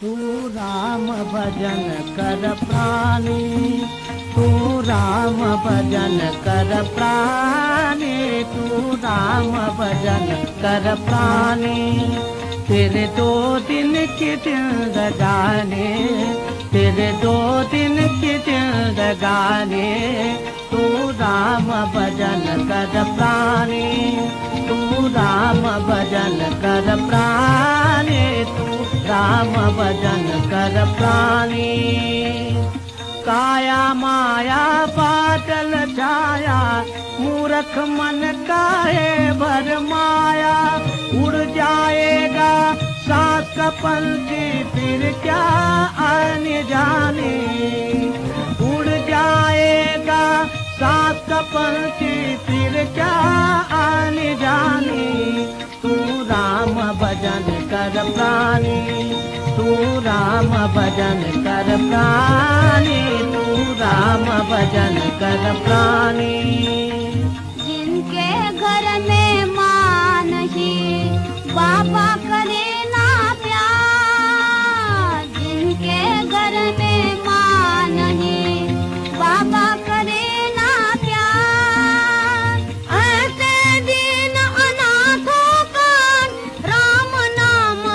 तू राम भजन कर प्राणी, तू राम भजन कर प्राणी, तू राम भजन कर प्राणी। तेरे 2 दिन की जिंदगानी, तेरे 2 दिन की जिंदगानी, तू राम भजन कर प्राणी, तू राम भजन कर प्राणी, तू राम भजन कर प्राणी। काया माया बादल छाया, मूर्ख मन काहे भर माया। उड़ जाएगा सांस का पंछी फिर क्या आने जाने, उड़ जाएगा सांस का पंछी फिर क्या आने जाने। तू राम भजन कर प्राणी, तू राम भजन कर प्राणी, तू राम भजन कर प्राणी। जिनके घर में मां नहीं, बाबा करे ना प्यार। जिनके घर में मां नहीं, बाबा करे ना प्यार। ऐसे दिन अनाथों का राम नाम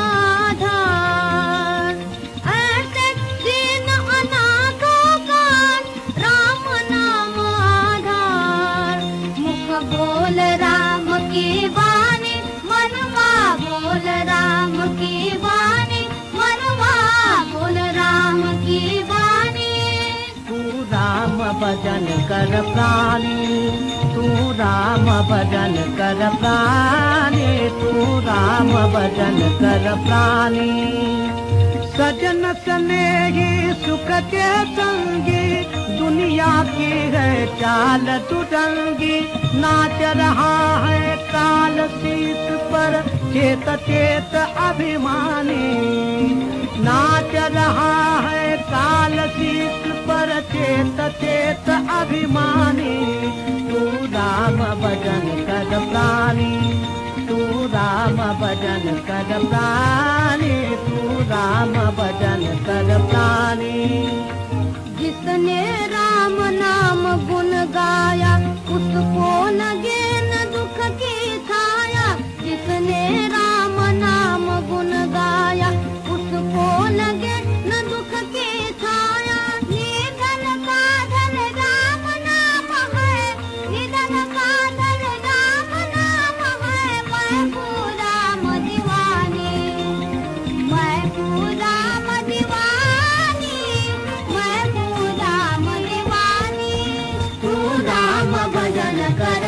आधार। ऐसे दिन अनाथों का राम नाम आधार। मुख बोल राम की वाणी, मनवा बोल राम की वाणी, मनवा बोल राम की वाणी। तू राम भजन कर प्राणी, तू राम भजन कर प्राणी, तू राम भजन कर प्राणी। सजन स्नेही सुख के संगी, दुनिया की है चाल दुरंगी। नाच रहा है काल शीत पर चेत चेत अभिमानी, नाच रहा है काल शीत पर चेत चेत अभिमानी। तू राम भजन कर प्राणी, तू राम भजन कर प्राणी, तू राम भजन कर प्राणी। जिसने राम नाम गुण गाया, उसको लगे न दुख की छाया। जिसने राम नाम गुण गाया, उसको लगे न दुख की छाया। निधन का धन राम नाम है, निधन का धन राम नाम है। मैं पूरा दीवानी, मैं पूरा दीवानी, मैं पूरा दीवानी। तू राम भजन कर